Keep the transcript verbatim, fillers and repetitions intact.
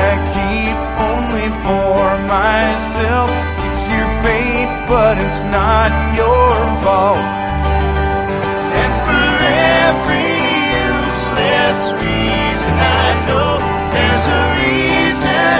I keep only for myself. It's your fate, but it's not your fault. And for every useless reason, I know there's a reason